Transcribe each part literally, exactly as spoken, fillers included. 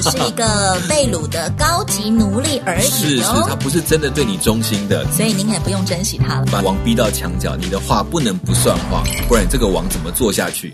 是一个被掳的高级奴隶而已哦。 是是，他不是真的对你忠心的， 所以您也不用珍惜他了。 把王逼到墙角，你的话不能不算话，不然这个王怎么做下去？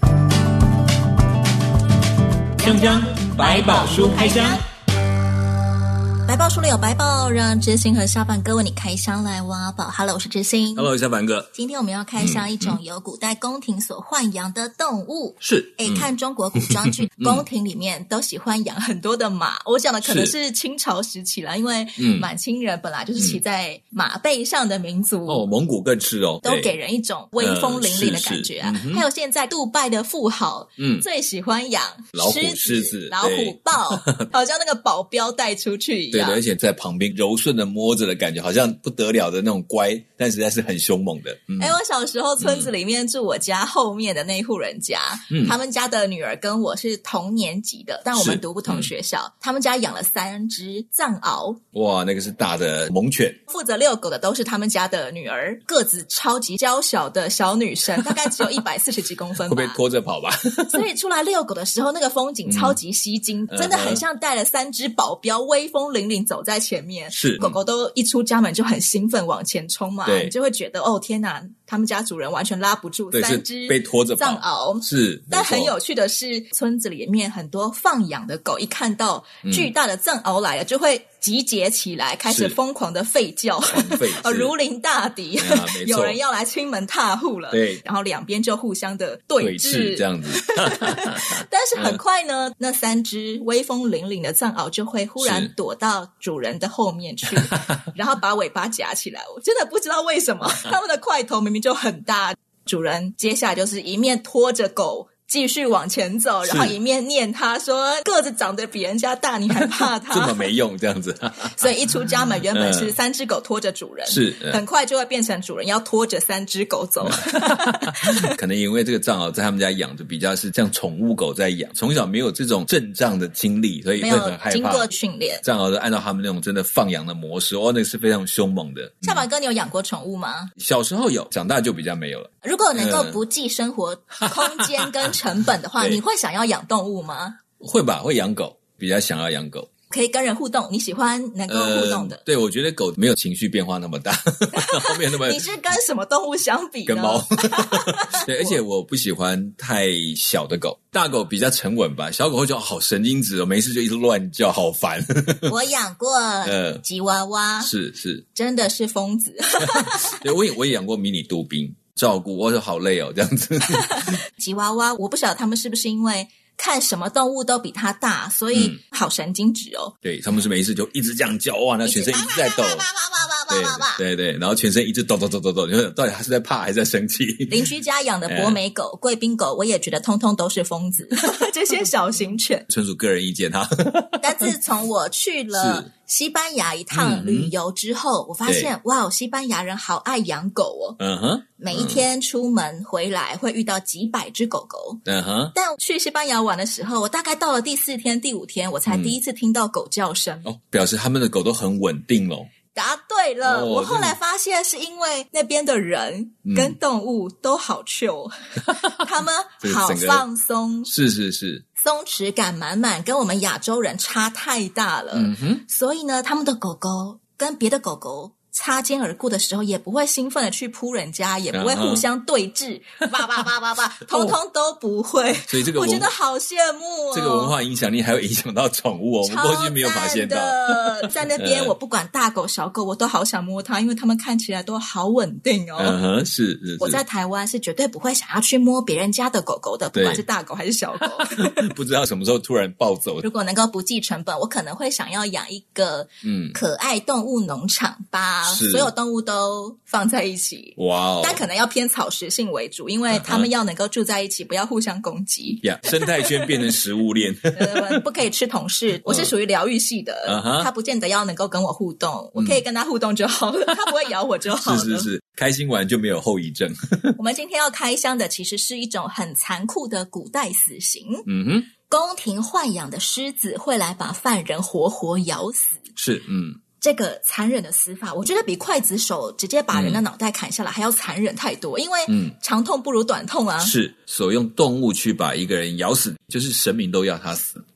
锵锵百宝书开箱。 百宝书里有百宝，让知心和下凡哥为你开箱来挖宝。Hello， 我是知心。 Hello， 下凡哥。 今天我们要开箱一种由古代宫廷所豢养的动物。 是， 哎、嗯，看中国古装剧，宫廷里面都喜欢养很多的马。我讲的可能是清朝时期啦，因为满清人本来就是骑在马背上的民族。 哦，蒙古更是哦， 都给人一种威风凛凛的感觉啊。呃、还有现在杜拜的富豪，嗯，最喜欢养老虎、狮子、 老虎豹，好像那个保镖带出去一样。 对的，而且在旁边柔顺的摸着的感觉，好像不得了的那种乖，但实在是很凶猛的。哎、 嗯欸，我小时候村子里面住我家后面的那户人家，嗯，他们家的女儿跟我是同年级的，但我们读不同学校。嗯、他们家养了三只藏獒， 哇，那个是大的猛犬。 负责遛狗的都是他们家的女儿，个子超级娇小的小女生，大概只有一百四十几公分吧， 会被拖着跑吧？ 所以出来遛狗的时候，那个风景超级吸睛，嗯、真的很像带了三只保镖，威风凛凛走在前面。 是， 狗狗都一出家门就很兴奋往前冲嘛， 对， 你就会觉得哦天哪，他们家主人完全拉不住三只被拖着藏獒。 是， 但很有趣的是，村子里面很多放养的狗，一看到巨大的藏獒来了，嗯、就会集结起来，开始疯狂的吠叫，哦，如临大敌，啊、有人要来亲门踏户了。 对， 然后两边就互相的对峙， 这样子。 但是很快呢，嗯、那三只威风凛凛的藏獒就会忽然躲到主人的后面去，然后把尾巴夹起来。我真的不知道为什么，他们的块头明明就很大。主人接下来就是一面拖着狗继续往前走，然后一面念他说个子长得比人家大，你还怕他？ 这么没用这样子。 所以一出家门原本是三只狗拖着主人， 是、 嗯、很快就会变成主人要拖着三只狗走。 可能因为这个藏獒在他们家养的比较是像宠物狗在养，从小没有这种阵仗的经历，所以会很害怕。 经过训练， 藏獒就按照他们那种真的放养的模式，哦，那个是非常凶猛的。 下巴哥，你有养过宠物吗？ 小时候有，长大就比较没有了。 如果能够不计生活空间跟成本的话，你会想要养动物吗？ 会吧，会养狗，比较想要养狗。 可以跟人互动，你喜欢能够互动的。 呃、对，我觉得狗没有情绪变化那么大，没有那么。 你是跟什么动物相比呢？ 跟猫。对，而且我不喜欢太小的狗，大狗比较沉稳吧，小狗会觉得好神经质哦，没事就一直乱叫，好烦。 我养过吉娃娃， 呃、是是， 真的是疯子。 对，我也我也养过迷你杜宾，照顾我说好累哦，这样子。 吉娃娃，我不晓得他们是不是因为看什么动物都比它大，所以好神经质哦。 嗯、对，他们是没事就一直这样叫，哇，那全身一直在抖。对对对，然后全身一直抖抖抖抖抖，你说到底他是在怕还是在生气？ 邻居家养的博美狗、贵宾狗，我也觉得通通都是疯子。这些小型犬， 纯属个人意见哈。 但自从我去了西班牙一趟旅游之后，嗯、我发现哇，西班牙人好爱养狗哦。 嗯哼， 每一天出门回来会遇到几百只狗狗。 嗯哼， 但去西班牙玩的时候，我大概到了第四天、第五天，我才第一次听到狗叫声。 嗯、哦，表示他们的狗都很稳定咯。 答对了、哦、我后来发现是因为那边的人跟动物都好 chill、嗯、他们好放松， 是是是， 松弛感满满，跟我们亚洲人差太大了、嗯、哼，所以呢他们的狗狗跟别的狗狗擦肩而过的时候也不会兴奋的去扑人家，也不会互相对峙，叭叭叭叭叭，通通都不会。 所以这个我觉得好羡慕哦。 这个文化影响力还会影响到宠物哦，我们过去没有发现到。 在那边我不管大狗小狗我都好想摸它，因为它们看起来都好稳定哦。 嗯哼，是是是。 我在台湾是绝对不会想要去摸别人家的狗狗的，不管是大狗还是小狗。 不知道什么时候突然暴走。 如果能够不计成本，我可能会想要养一个嗯可爱动物农场吧。所有动物都放在一起， 哇哦！ 但可能要偏草食性为主，因为他们要能够住在一起，不要互相攻击。 呀、yeah, 生态圈变成食物链， 呃，不可以吃同事。我是属于疗愈系的， uh-huh. 他不见得要能够跟我互动，我可以跟他互动就好了，嗯、他不会咬我就好了。 是是是，开心完就没有后遗症。 我们今天要开箱的其实是一种很残酷的古代死刑。 嗯哼， 宫廷豢养的狮子会来把犯人活活咬死。 是，嗯。 这个残忍的死法，我觉得比刽子手直接把人的脑袋砍下来还要残忍太多，因为长痛不如短痛啊。 是，所用动物去把一个人咬死，就是神明都要他死。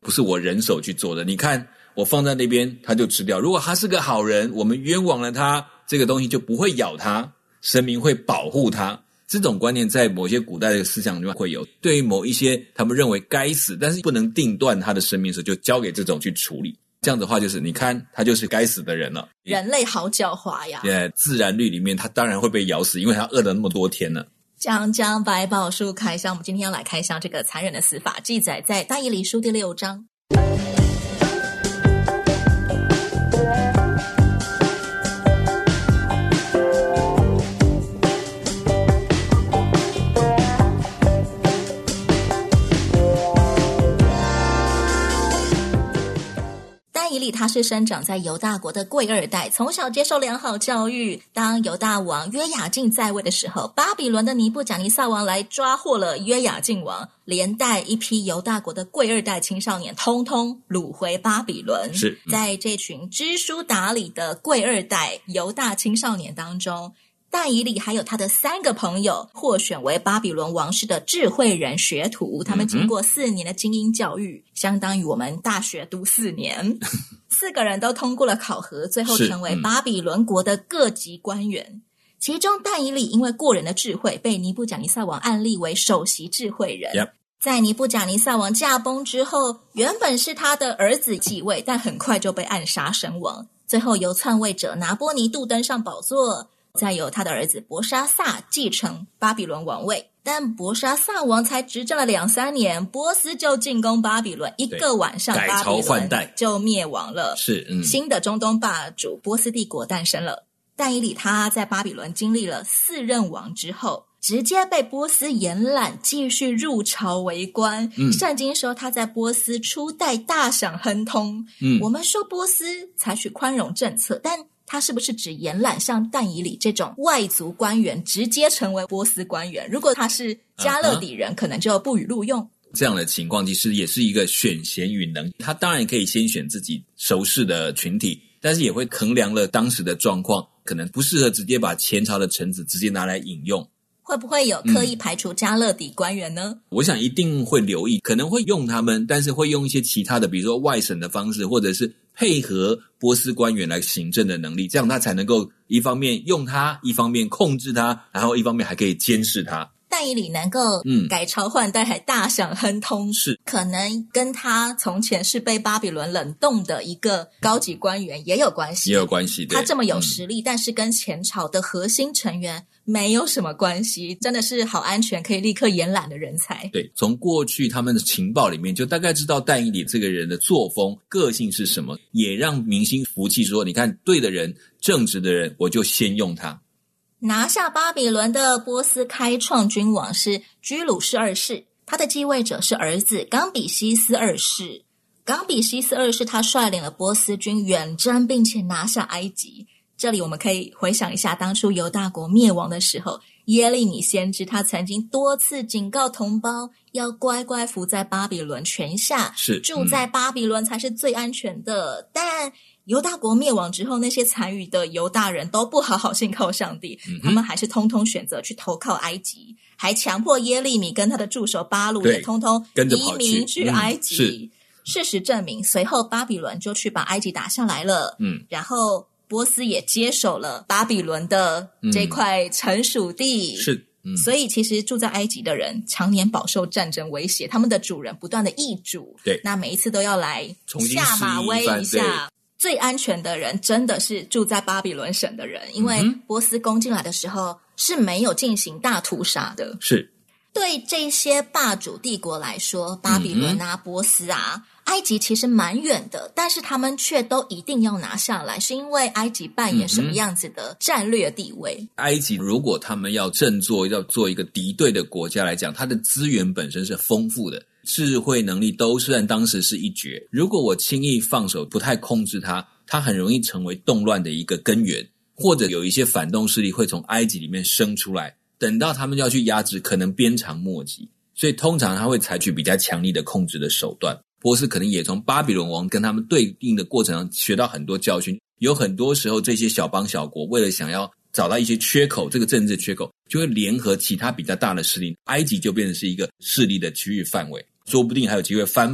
不是我人手去做的。你看我放在那边他就吃掉，如果他是个好人，我们冤枉了他，这个东西就不会咬他，神明会保护他。这种观念在某些古代的思想里面会有，对于某一些他们认为该死但是不能定断他的生命的时候，就交给这种去处理。这样的话就是你看他就是该死的人了。 人类好狡猾呀。 对，自然律里面他当然会被咬死，因为他饿了那么多天了。 讲讲百宝书开箱，我们今天要来开箱这个残忍的死法，记载在大义理书第六章。但以理他是生长在犹大国的贵二代，从小接受良好教育。当犹大王约雅敬在位的时候，巴比伦的尼布甲尼撒王来抓获了约雅敬王，连带一批犹大国的贵二代青少年通通掳回巴比伦。 是、嗯、 在这群知书达理的贵二代犹大青少年当中，但以理还有他的三个朋友获选为巴比伦王室的智慧人学徒，他们经过四年的精英教育，嗯、相当于我们大学读四年四个人都通过了考核，最后成为巴比伦国的各级官员。嗯、其中但以理因为过人的智慧，被尼布甲尼撒王按立为首席智慧人。 Yep. 在尼布甲尼撒王驾崩之后，原本是他的儿子继位，但很快就被暗杀身亡。最后由篡位者拿波尼度登上宝座，再由他的儿子伯沙撒继承巴比伦王位。但伯沙撒王才执政了两三年，波斯就进攻巴比伦，一个晚上巴比伦就灭亡了。 是、嗯、 新的中东霸主波斯帝国诞生了。但以理他在巴比伦经历了四任王之后，直接被波斯延揽，继续入朝为官。嗯、圣经说他在波斯初代大享亨通。嗯、我们说波斯采取宽容政策，但他是不是只延揽像但以理这种外族官员直接成为波斯官员？如果他是加勒底人， uh-huh. 可能就不予录用。 这样的情况其实也是一个选贤与能，他当然可以先选自己熟识的群体，但是也会衡量了当时的状况，可能不适合直接把前朝的臣子直接拿来引用。 会不会有刻意排除加勒底官员呢？ 嗯、我想一定会留意，可能会用他们，但是会用一些其他的，比如说外省的方式，或者是配合波斯官员来行政的能力，这样他才能够一方面用他，一方面控制他，然后一方面还可以监视他。 但以理能够改朝换代还大享亨通， 是可能跟他从前是被巴比伦冷冻的一个高级官员也有关系， 也有关系。 他这么有实力，嗯、但是跟前朝的核心成员没有什么关系，真的是好安全，可以立刻延揽的人才。 对，从过去他们的情报里面就大概知道但以理这个人的作风、个性是什么，也让民心服气说，你看对的人、正直的人，我就先用他。 拿下巴比伦的波斯开创君王是居鲁士二世，他的继位者是儿子冈比西斯二世。冈比西斯二世他率领了波斯军远征，并且拿下埃及。这里我们可以回想一下当初犹大国灭亡的时候，耶利米先知他曾经多次警告同胞要乖乖服在巴比伦权下， 是、嗯、 住在巴比伦才是最安全的。但犹大国灭亡之后，那些残余的犹大人都不好好信靠上帝，嗯、他们还是通通选择去投靠埃及，还强迫耶利米跟他的助手巴录也通通移民去埃及。嗯、事实证明，随后巴比伦就去把埃及打下来了。嗯，然后波斯也接手了巴比伦的这块臣属地。嗯、是。嗯、所以其实住在埃及的人常年饱受战争威胁，他们的主人不断的易主， 对， 那每一次都要来下马威一下。最安全的人真的是住在巴比伦省的人，因为波斯攻进来的时候是没有进行大屠杀的。 是， 对这些霸主帝国来说，巴比伦啊、嗯、波斯啊、埃及其实蛮远的，但是他们却都一定要拿下来，是因为埃及扮演什么样子的战略地位？ 嗯、埃及如果他们要振作，要做一个敌对的国家来讲，它的资源本身是丰富的，智慧能力都是按当时是一绝。如果我轻易放手，不太控制它，它很容易成为动乱的一个根源，或者有一些反动势力会从埃及里面生出来，等到他们要去压制，可能鞭长莫及。所以通常他会采取比较强力的控制的手段。波斯可能也从巴比伦王跟他们对应的过程中学到很多教训，有很多时候这些小邦小国为了想要找到一些缺口，这个政治缺口，就会联合其他比较大的势力，埃及就变成是一个势力的区域范围，说不定还有机会翻盘。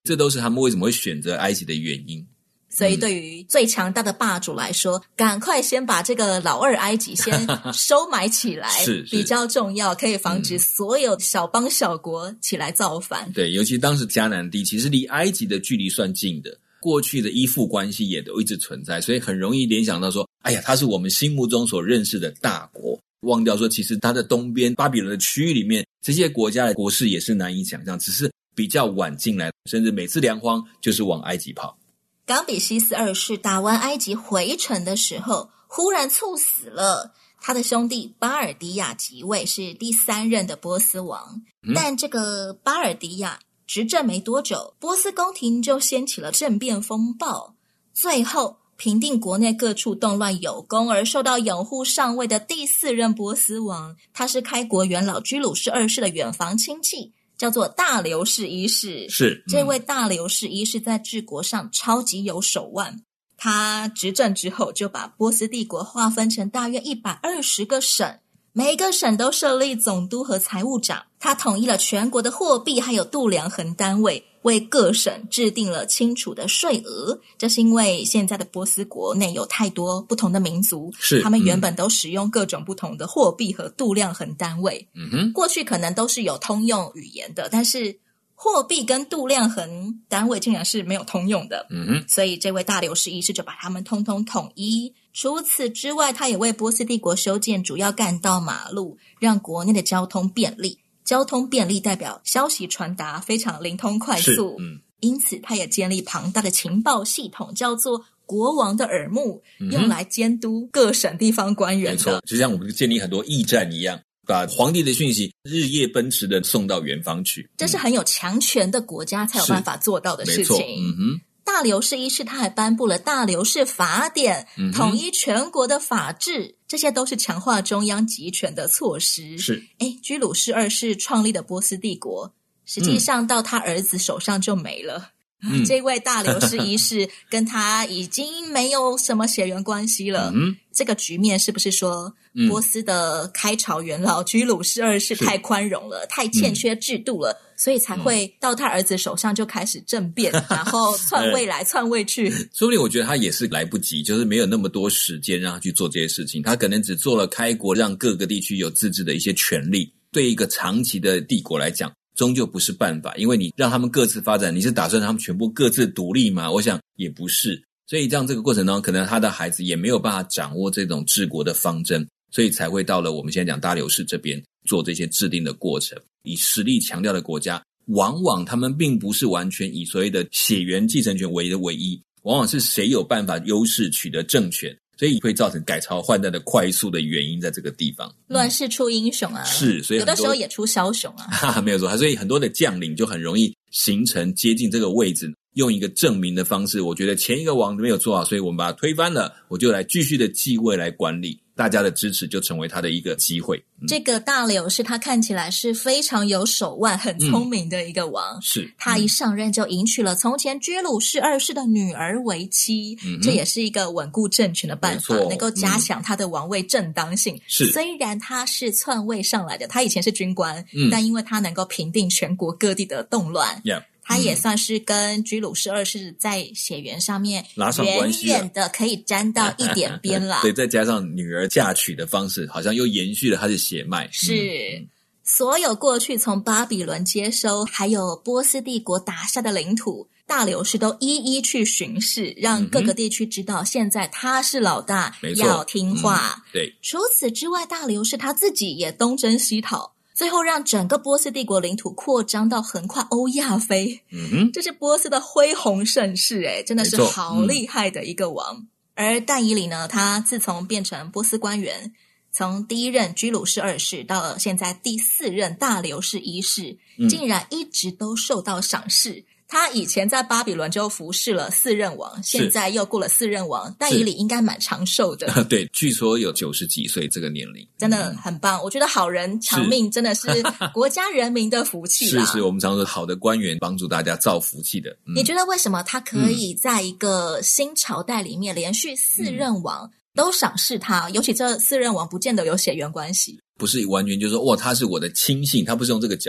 这都是他们为什么会选择埃及的原因。 所以对于最强大的霸主来说，嗯、赶快先把这个老二埃及先收买起来是是比较重要，可以防止所有小邦小国起来造反。 嗯、对，尤其当时迦南地其实离埃及的距离算近的，过去的依附关系也都一直存在，所以很容易联想到说，哎呀，它是我们心目中所认识的大国，忘掉说其实它的东边巴比伦的区域里面，这些国家的国势也是难以想象，只是比较晚进来，甚至每次粮荒就是往埃及跑。 冈比西斯二世打完埃及回城的时候，忽然猝死了。他的兄弟巴尔迪亚即位，是第三任的波斯王。嗯、但这个巴尔迪亚执政没多久，波斯宫廷就掀起了政变风暴，最后平定国内各处动乱有功而受到拥护上位的第四任波斯王，他是开国元老居鲁士二世的远房亲戚，叫做大流士一世。 是、嗯、 这位大流士一世在治国上超级有手腕，他执政之后就把波斯帝国划分成大约一百二十个省，每一个省都设立总督和财务长，他统一了全国的货币还有度量衡单位，为各省制定了清楚的税额。这是因为现在的波斯国内有太多不同的民族， 是他们原本都使用各种不同的货币和度量衡单位。 嗯哼， 过去可能都是有通用语言的，但是货币跟度量衡单位竟然是没有通用的。 嗯哼， 所以这位大流士一世就把他们通通统一。除此之外，他也为波斯帝国修建主要干道马路，让国内的交通便利。交通便利代表消息传达非常灵通快速，嗯，因此他也建立庞大的情报系统，叫做国王的耳目，嗯、用来监督各省地方官员的。 没错，就像我们建立很多驿站一样，把皇帝的讯息日夜奔驰的送到远方去。 这是很有强权的国家才有办法做到的事情。 嗯哼。 大流士一世他还颁布了大流士法典，嗯、统一全国的法制，这些都是强化中央集权的措施。 是， 诶，居鲁士二世创立的波斯帝国，实际上到他儿子手上就没了。嗯、这位大流士一世跟他已经没有什么血缘关系了。嗯、这个局面是不是说波斯的开朝元老居鲁士二世太宽容了，太欠缺制度了，嗯、所以才会到他儿子手上就开始政变，嗯、然后篡位来篡位去。 说不定我觉得他也是来不及，就是没有那么多时间让他去做这些事情，他可能只做了开国，让各个地区有自治的一些权利。对一个长期的帝国来讲，终究不是办法，因为你让他们各自发展，你是打算他们全部各自独立吗？我想也不是。所以这样这个过程当中，可能他的孩子也没有办法掌握这种治国的方针，所以才会到了我们现在讲大流士这边做这些制定的过程。以实力强调的国家，往往他们并不是完全以所谓的血缘继承权为的唯一，往往是谁有办法优势取得政权，所以会造成改朝换代的快速的原因在这个地方。 乱世出英雄啊， 是，所以有的时候也出枭雄啊。 哈哈，没有错，所以很多的将领就很容易形成接近这个位置，用一个证明的方式，我觉得前一个王没有做好，所以我们把它推翻了，我就来继续的继位来管理，大家的支持就成为他的一个机会。嗯、这个大流士他看起来是非常有手腕很聪明的一个王、 嗯、是他一上任就迎娶了从前居鲁士二世的女儿为妻、嗯、这也是一个稳固政权的办法，能够加强他的王位正当性。 是、嗯、 虽然他是篡位上来的，他以前是军官、嗯、但因为他能够平定全国各地的动乱、 yeah 他也算是跟居鲁士二世在血缘上面拉上关系， 远远的可以沾到一点边啦。 对，再加上女儿嫁娶的方式，好像又延续了他的血脉。 是、嗯、所有过去从巴比伦接收还有波斯帝国打下的领土，大流士都一一去巡视，让各个地区知道现在他是老大，要听话、 嗯、对。 除此之外，大流士他自己也东征西讨，最后让整个波斯帝国领土扩张到横跨欧亚非。 嗯哼， 这是波斯的恢宏盛世，诶真的是好厉害的一个王。嗯、而但以理呢，他自从变成波斯官员，从第一任居鲁士二世到现在第四任大流士一世、嗯、竟然一直都受到赏识。他以前在巴比伦就服侍了四任王，现在又过了四任王，但以理应该蛮长寿的。 对，据说有九十几岁这个年龄， 真的很棒。我觉得好人长命真的是国家人民的福气啦。 是是，我们常说好的官员帮助大家造福气的。 嗯、你觉得为什么他可以在一个新朝代里面连续四任王都赏识他？嗯、尤其这四任王不见得有血缘关系， 不是完全就是说哇他是我的亲信，他不是用这个角度。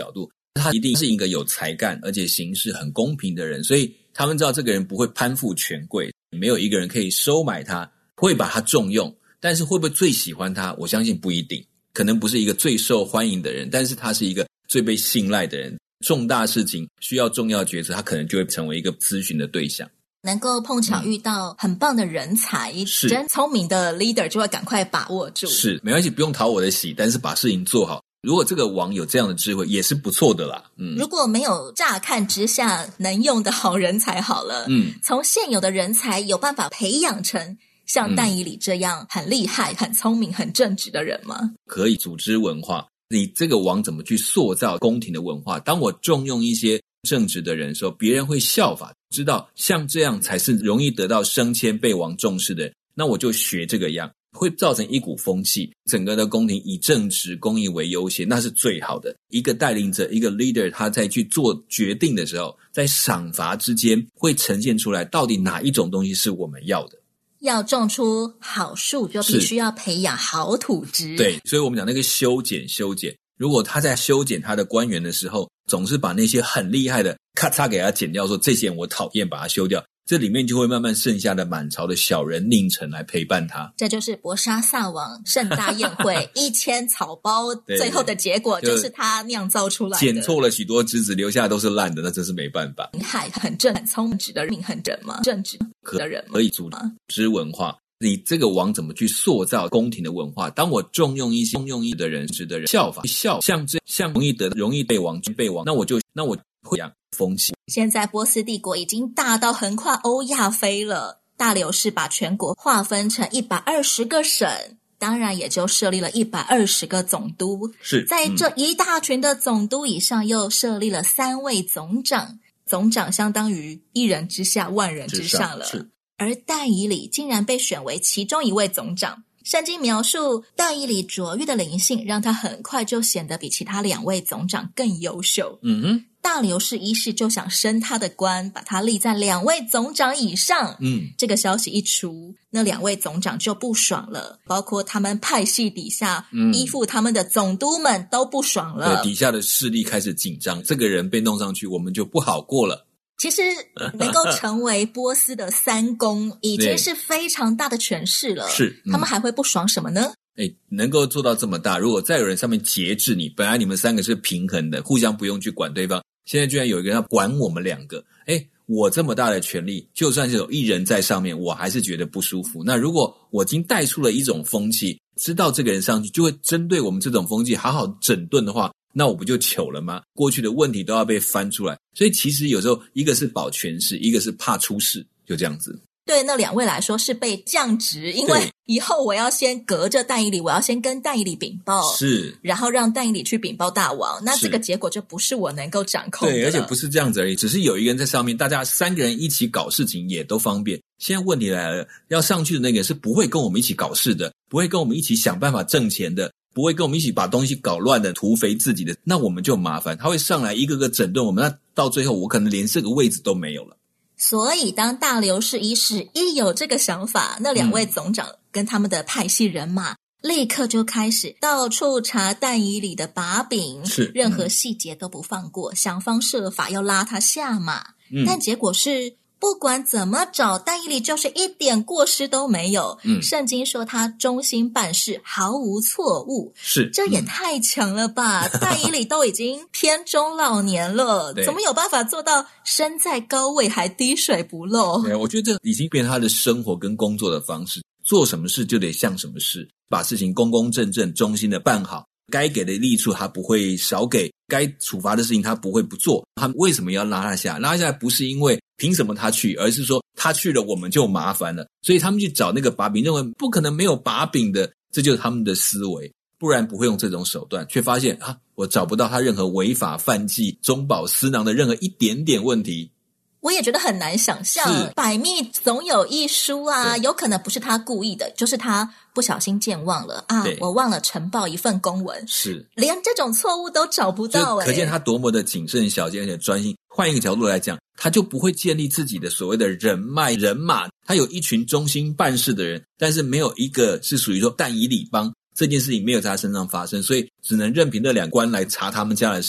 他一定是一个有才干而且行事很公平的人，所以他们知道这个人不会攀附权贵，没有一个人可以收买他，会把他重用，但是会不会最喜欢他，我相信不一定，可能不是一个最受欢迎的人，但是他是一个最被信赖的人，重大事情需要重要决策，他可能就会成为一个咨询的对象。 能够碰巧遇到很棒的人才，嗯、真聪明的 leader 就会赶快把握住。 是，没关系，不用讨我的喜，但是把事情做好。如果这个王有这样的智慧，也是不错的啦。嗯， 如果没有乍看之下能用的好人才好了，嗯，从现有的人才有办法培养成像但以理这样很厉害、很聪明、很正直的人吗？ 可以。组织文化，你这个王怎么去塑造宫廷的文化？当我重用一些正直的人的时候，别人会效法，知道像这样才是容易得到升迁被王重视的人，那我就学这个样，会造成一股风气，整个的宫廷以正直公义为优先，那是最好的。一个带领者，一个 leader， 他在去做决定的时候，在赏罚之间会呈现出来到底哪一种东西是我们要的。 要种出好树，就必须要培养好土质。 对，所以我们讲那个修剪修剪，如果他在修剪他的官员的时候，总是把那些很厉害的咔嚓给他剪掉，说这些人我讨厌，把它修掉，这里面就会慢慢剩下的满朝的小人佞臣来陪伴他。 这就是博沙萨王盛大宴会一千草包最后的结果，就是他酿造出来的。 剪错了许多枝子，留下的都是烂的，那真是没办法。 害很正很聪明的人，很正吗？正直的人可以组织文化。你这个王怎么去塑造宫廷的文化？当我重用一些重用一的人值得人效法，效像这像容易得容易被王被王，那我就那我会养风气。 现在波斯帝国已经大到横跨欧亚非了，大流士把全国划分成一百二十个省，当然也就设立了一百二十个总督。 是在这一大群的总督以上，又设立了三位总长，总长相当于一人之下万人之上了。 是。 而但以理竟然被选为其中一位总长。圣经描述但以理卓越的灵性，让他很快就显得比其他两位总长更优秀。 嗯哼， 大流士一世就想升他的官，把他立在两位总长以上。 嗯， 这个消息一出，那两位总长就不爽了，包括他们派系底下、嗯、依附他们的总督们都不爽了。 对，底下的势力开始紧张，这个人被弄上去，我们就不好过了。 其实能够成为波斯的三公已经是非常大的权势了。 是、 嗯、他们还会不爽什么呢？ 诶，能够做到这么大，如果再有人上面节制你，本来你们三个是平衡的，互相不用去管对方，现在居然有一个人要管我们两个，诶，我这么大的权力，就算是有一人在上面，我还是觉得不舒服。那如果我已经带出了一种风气，知道这个人上去就会针对我们这种风气好好整顿的话，那我不就糗了吗？过去的问题都要被翻出来，所以其实有时候一个是保权势，一个是怕出事，就这样子。 对那两位来说是被降职，因为以后我要先隔着但以理，我要先跟但以理禀报， 是， 然后让但以理去禀报大王，那这个结果就不是我能够掌控的了。 对，而且不是这样子而已，只是有一个人在上面，大家三个人一起搞事情也都方便。现在问题来了，要上去的那个是不会跟我们一起搞事的，不会跟我们一起想办法挣钱的，不会跟我们一起把东西搞乱的，屠肥自己的，那我们就麻烦，他会上来一个个整顿我们，那到最后我可能连这个位置都没有了。 所以当大流士一世一有这个想法，那两位总长跟他们的派系人马、嗯、立刻就开始到处查但以理的把柄， 是任何细节都不放过、嗯、想方设法要拉他下马、 嗯、 但结果是不管怎么找，但以理就是一点过失都没有。嗯，圣经说他忠心办事，毫无错误。 是， 这也太强了吧！嗯、但以理都已经偏中老年了，怎么有办法做到身在高位还滴水不漏？ 对，我觉得这已经变成他的生活跟工作的方式，做什么事就得像什么事，把事情公公正正、忠心的办好。该给的利处他不会少给，该处罚的事情他不会不做。他为什么要拉他下？拉他下来不是因为凭什么他去，而是说他去了我们就麻烦了。所以他们去找那个把柄，认为不可能没有把柄的，这就是他们的思维，不然不会用这种手段。却发现啊，我找不到他任何违法犯纪、中饱私囊的任何一点点问题。 我也觉得很难想象，百密总有一疏啊，有可能不是他故意的，就是他不小心健忘了啊，我忘了呈报一份公文， 是连这种错误都找不到、欸、 可见他多么的谨慎小心而且专心。换一个角度来讲，他就不会建立自己的所谓的人脉人马，他有一群忠心办事的人，但是没有一个是属于说但以理帮，这件事情没有在他身上发生，所以只能任凭这两官来查他们家的事情。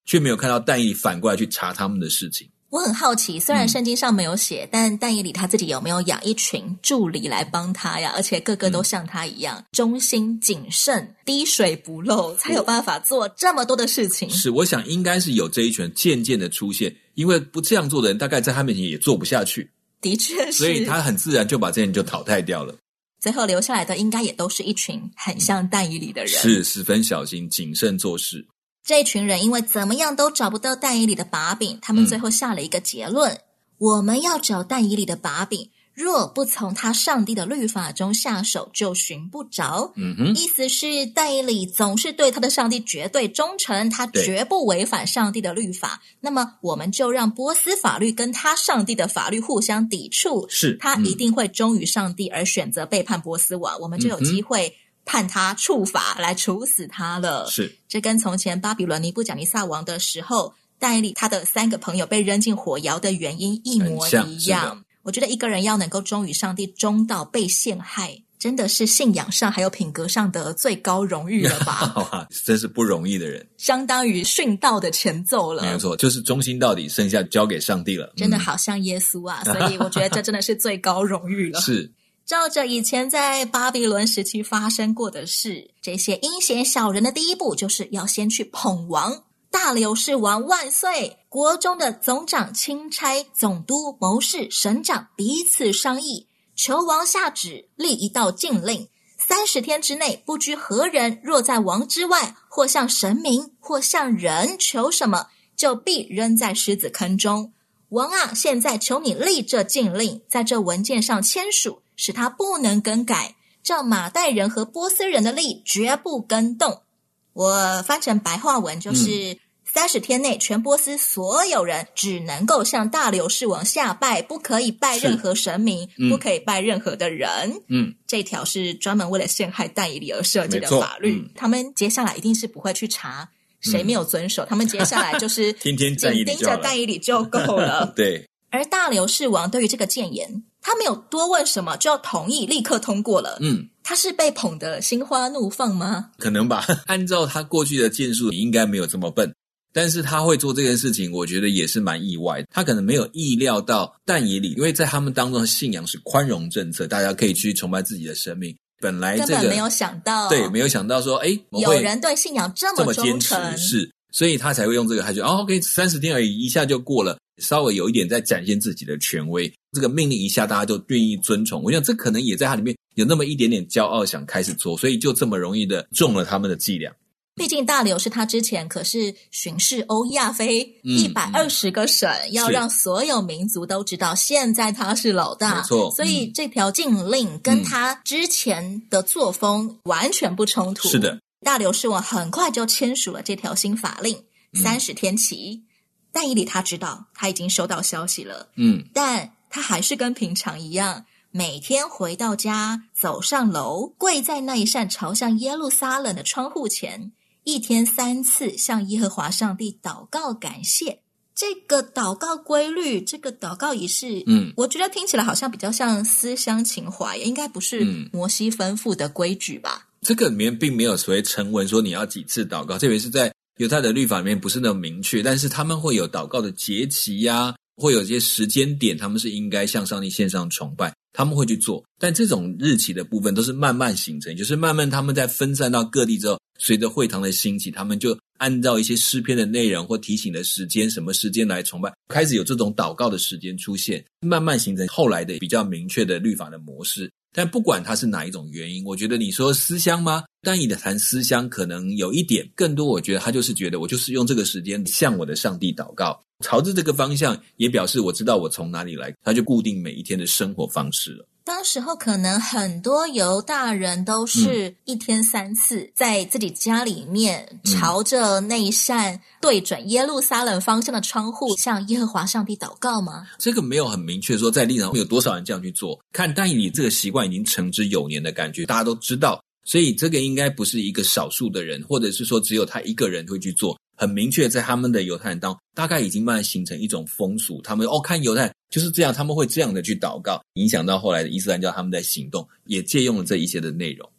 却没有看到但以理反过来去查他们的事情。 我很好奇，虽然圣经上没有写、嗯、但但以理他自己有没有养一群助理来帮他呀？而且个个都像他一样、嗯、忠心谨慎滴水不漏，才有办法做这么多的事情。 是，我想应该是有这一群渐渐的出现，因为不这样做的人大概在他面前也做不下去。 的确是， 所以他很自然就把这些人就淘汰掉了。 最后留下来的应该也都是一群很像但以理的人、嗯、 是十分小心谨慎做事。 这群人因为怎么样都找不到但以理的把柄，他们最后下了一个结论、嗯、我们要找但以理的把柄，若不从他上帝的律法中下手，就寻不着。 嗯哼， 意思是但以理总是对他的上帝绝对忠诚，他绝不违反上帝的律法，那么我们就让波斯法律跟他上帝的法律互相抵触， 是他一定会忠于上帝而选择背叛波斯王、嗯、我们就有机会判他处罚来处死他了。 是， 这跟从前巴比伦尼布甲尼撒王的时候但以理他的三个朋友被扔进火窑的原因一模一样。我觉得一个人要能够忠于上帝，忠到被陷害，真的是信仰上还有品格上的最高荣誉了吧真是不容易的人， 相当于殉道的前奏了。 没有错，就是忠心到底，剩下交给上帝了。 真的好像耶稣啊、嗯、所以我觉得这真的是最高荣誉了是， 照着以前在巴比伦时期发生过的事，这些阴险小人的第一步就是要先去捧王。大流士王万岁！国中的总长、钦差、总督、谋士、省长彼此商议，求王下旨立一道禁令，三十天之内不拘何人，若在王之外，或向神明，或向人求什么，就必扔在狮子坑中。王啊，现在求你立这禁令，在这文件上签署，使他不能更改，照马代人和波斯人的例绝不更动。我翻成白话文就是三十、嗯、天内全波斯所有人只能够向大流士王下拜，不可以拜任何神明、嗯、不可以拜任何的人。嗯，这条是专门为了陷害但以理而设计的法律、嗯、他们接下来一定是不会去查谁没有遵守、嗯、他们接下来就是天天紧盯着但以理就够了对， 而大流士王对于这个谏言，他没有多问什么就要同意，立刻通过了。嗯，他是被捧得心花怒放吗？ 可能吧，按照他过去的建树应该没有这么笨，但是他会做这件事情我觉得也是蛮意外的。他可能没有意料到但以理，因为在他们当中的信仰是宽容政策，大家可以去崇拜自己的神明，本来这个根本没有想到， 对，没有想到说诶有人对信仰这么忠诚， 是，所以他才会用这个，他觉得哦 OK 三十天而已，一下就过了，稍微有一点在展现自己的权威，这个命令一下大家就愿意遵从。我想这可能也在他里面有那么一点点骄傲想开始做，所以就这么容易的中了他们的伎俩。 毕竟大流是他之前可是巡视欧亚非一百二十个省、嗯、要让所有民族都知道现在他是老大， 没错， 所以这条禁令跟他之前的作风完全不冲突、嗯、是的，大流士王很快就签署了这条新法令，三十天期、嗯、但以理他知道他已经收到消息了，嗯，但他还是跟平常一样，每天回到家，走上楼，跪在那一扇朝向耶路撒冷的窗户前，一天三次向耶和华上帝祷告感谢。这个祷告规律，这个祷告仪式，嗯，我觉得听起来好像比较像思乡情怀，应该不是摩西吩咐的规矩吧、嗯、 这个里面并没有所谓成文说你要几次祷告，特别是在犹太的律法里面不是那么明确，但是他们会有祷告的节期呀、啊，会有一些时间点，他们是应该向上帝献上崇拜，他们会去做，但这种日期的部分都是慢慢形成，就是慢慢他们在分散到各地之后，随着会堂的兴起，他们就按照一些诗篇的内容或提醒的时间，什么时间来崇拜，开始有这种祷告的时间出现，慢慢形成后来的比较明确的律法的模式。但不管它是哪一种原因，我觉得你说思乡吗？但以理谈思乡可能有一点，更多我觉得他就是觉得我就是用这个时间向我的上帝祷告，朝着这个方向，也表示我知道我从哪里来，他就固定每一天的生活方式了。 当时候可能很多犹大人都是一天三次在自己家里面朝着那一扇对准耶路撒冷方向的窗户向耶和华上帝祷告吗？ 这个没有很明确说在历史上有多少人这样去做，看但以理这个习惯已经成之有年的感觉，大家都知道，所以这个应该不是一个少数的人，或者是说只有他一个人会去做，很明确在他们的犹太人当中大概已经慢慢形成一种风俗，他们哦看犹太人就是这样，他们会这样的去祷告，影响到后来的伊斯兰教他们在行动，也借用了这一些的内容。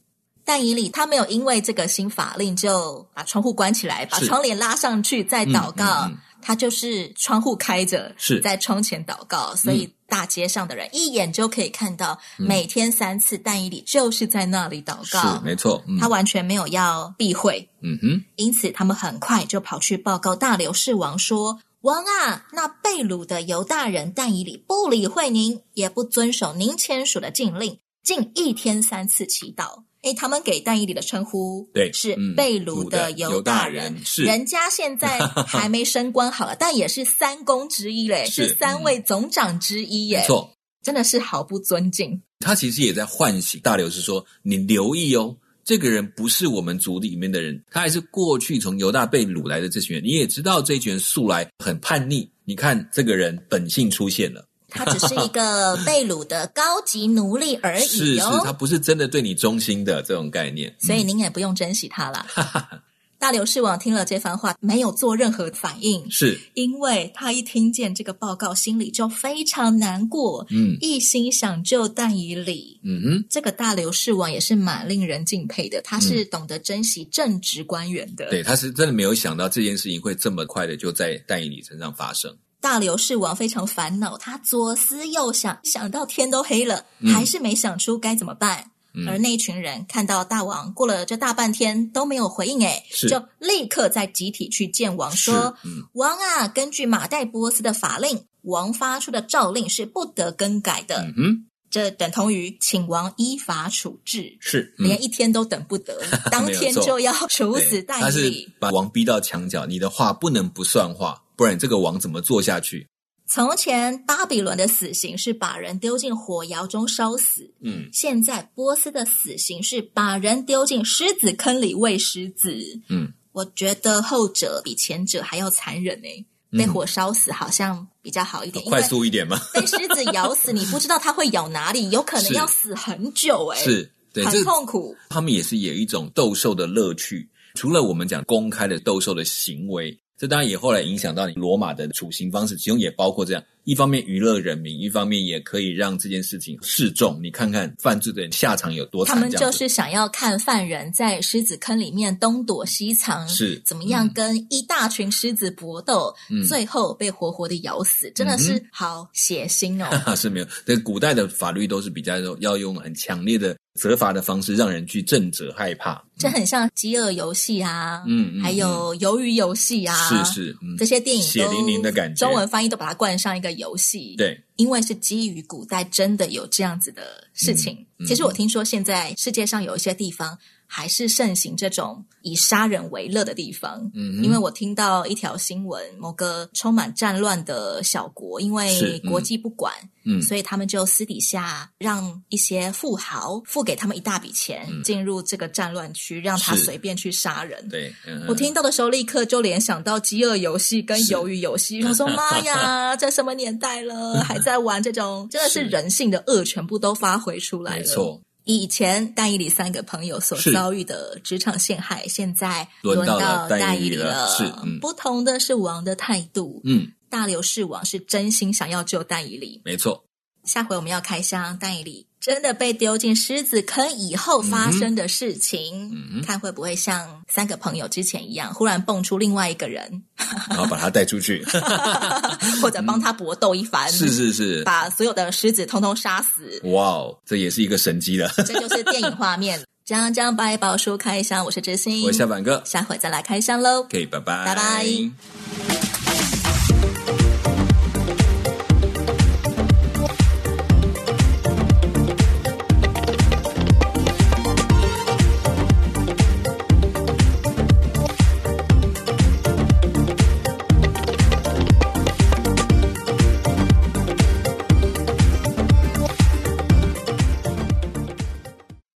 但以理他没有因为这个新法令就把窗户关起来，把窗帘拉上去再祷告，嗯嗯嗯，他就是窗户开着，是在窗前祷告，所以大街上的人一眼就可以看到，每天三次但以理就是在那里祷告， 是没错，嗯， 他完全没有要避讳， 嗯哼， 因此他们很快就跑去报告大流士王说，王啊，那被掳的犹大人但以理不理会您，也不遵守您签署的禁令，竟一天三次祈祷。诶，他们给但以理的称呼对是被掳的犹大人，嗯，是人家现在还没升官好了，但也是三公之一嘞，是, 是三位总长之一耶，没错，真的是毫不尊敬。 他其实也在唤醒大流士说，你留意哦，这个人不是我们族里面的人，他还是过去从犹大被掳来的这群人，你也知道这群人素来很叛逆，你看这个人本性出现了， 他只是一个被掳的高级奴隶而已，哦， 是是，他不是真的对你忠心的这种概念， 所以您也不用珍惜他啦。大流士王听了这番话没有做任何反应，是因为他一听见这个报告心里就非常难过，嗯，一心想救但以理。嗯哼，这个大流士王也是蛮令人敬佩的，他是懂得珍惜正直官员的，嗯，对，他是真的没有想到这件事情会这么快的就在但以理身上发生。大流士王非常烦恼，他左思右想，想到天都黑了，嗯，还是没想出该怎么办。嗯，而那一群人看到大王过了这大半天都没有回应，诶，就立刻再集体去见王说，嗯，王啊，根据马代波斯的法令，王发出的诏令是不得更改的，嗯哼，这等同于请王依法处置，是，嗯，连一天都等不得，当天就要处死但以理。他是把王逼到墙角，你的话不能不算话，不然这个王怎么做下去？从前巴比伦的死刑是把人丢进火窑中烧死，嗯，现在波斯的死刑是把人丢进狮子坑里喂狮子，嗯，我觉得后者比前者还要残忍诶，被火烧死好像比较好一点， 快速一点吗？ 被狮子咬死，你不知道它会咬哪里，有可能要死很久诶， 是，对， 很痛苦。 他们也是有一种斗兽的乐趣，除了我们讲公开的斗兽的行为，这当然也后来影响到你罗马的处刑方式，其中也包括这样，一方面娱乐人民，一方面也可以让这件事情示众，你看看犯罪的人下场有多惨。 他们就是想要看犯人在狮子坑里面东躲西藏，是怎么样跟一大群狮子搏斗，嗯，最后被活活的咬死，真的是好血腥哦。 是没有，对，古代的法律都是比较要用很强烈的责罚的方式让人去震慑害怕， 这很像饥饿游戏啊，嗯，嗯，还有鱿鱼游戏啊， 是是，嗯， 这些电影都血淋淋的感觉， 中文翻译都把它冠上一个游戏， 对， 因为是基于古代真的有这样子的事情。嗯嗯，其实我听说现在世界上有一些地方还是盛行这种以杀人为乐的地方，嗯，因为我听到一条新闻，某个充满战乱的小国，因为国际不管，嗯，所以他们就私底下让一些富豪付给他们一大笔钱，嗯，进入这个战乱区，让他随便去杀人。对，嗯，我听到的时候立刻就联想到饥饿游戏跟鱿鱼游戏，我说妈呀，这什么年代了，还在玩这种，真的是人性的恶全部都发挥出来了。没错。以前但以理三个朋友所遭遇的职场陷害，现在轮到但以理了。是，嗯，不同的是王的态度。嗯，大流士王是真心想要救但以理。 没错。 下回我们要开箱但以理真的被丢进狮子坑以后发生的事情，嗯，看会不会像三个朋友之前一样，忽然蹦出另外一个人， 然后把他带出去， 或者帮他搏斗一番， 是是是， 把所有的狮子通通杀死。 哇哦，这也是一个神机了， 这就是电影画面。将将百宝书开箱，我是知心， 我是小板哥， 下回再来开箱喽。 OK， 拜拜， 拜拜。